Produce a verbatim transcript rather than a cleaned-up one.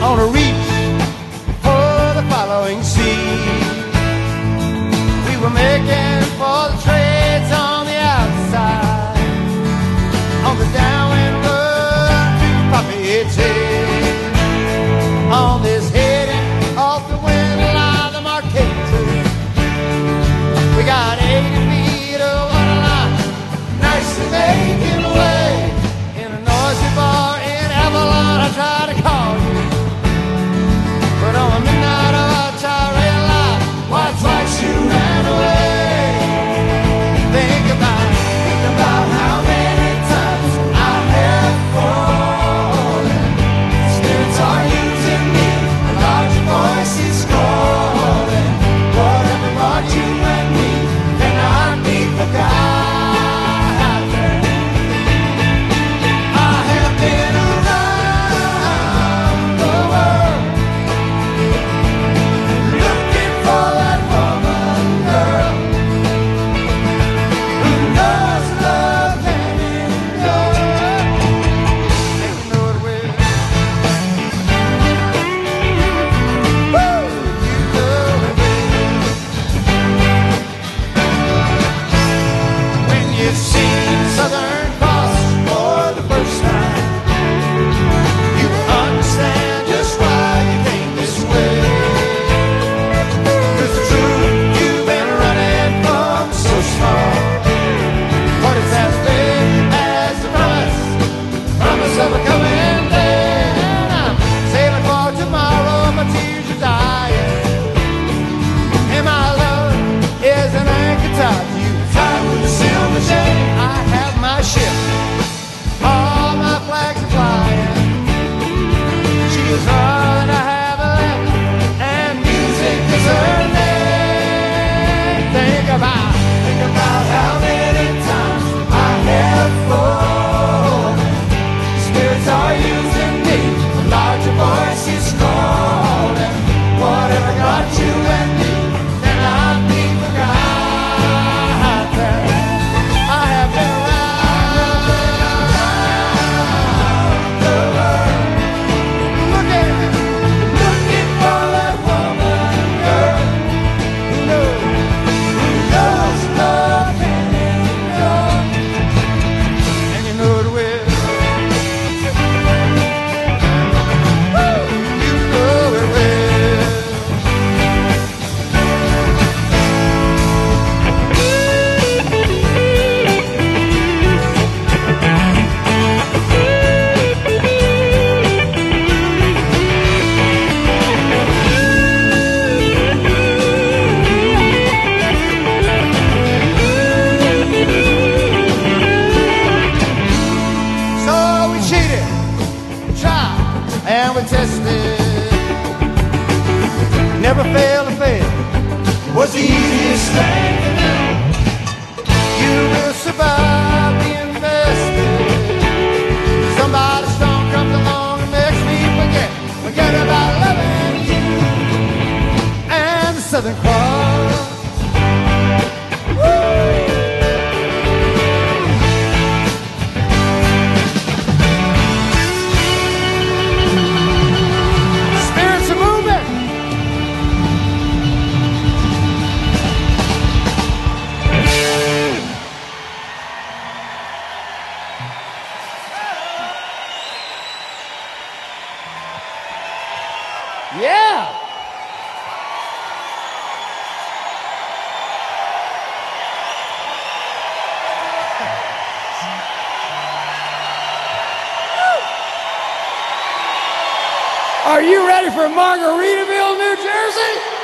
on a reach for the following sea. We were making for the trades on the outside, on the downwind road to Poppy Head, on this heading off the wind line of Marquette. We got eighty feet of waterline, nicely making way. In a noisy bar in Avalon, I tried to call you, but on the midnight of our tirade line, why twice you ran away. Think about it, think about how many times I have fallen. Spirits are using me, a larger voice is calling. Whatever brought you and me cannot be forgotten. I have been around the world looking for that woman, girl, who knows love can endure. And you know it will. Woo! You know it will. When you've seen Southern Cross for the first time, you will understand just why you came this way. 'Cause the truth you've been running from so small, but it's as big as the promise, promise of a coming day. And I'm sailing for tomorrow, my tears are dying, and my love is an anchor tied to you, tied with a silver chain. I have my ship, all my flags are flying. She is all that I have left, and music is her name. Think about, think about how many times I have fallen. Spirits are using me, a larger voice is calling. Whatever got you and me cannot be forgotten. I have been around the world looking, looking for that woman, girl, who knows, who knows love can endure. And you know it will. Woo! You know it will. So we cheated, tried, and we tested. Never failed to fail. Was the easiest thing to do. You will survive the invested. Somebody strong comes along and makes me forget, forget about loving you. And the Southern Cross. Woo! Spirits are moving. Yeah. Are you ready for Margaritaville, New Jersey?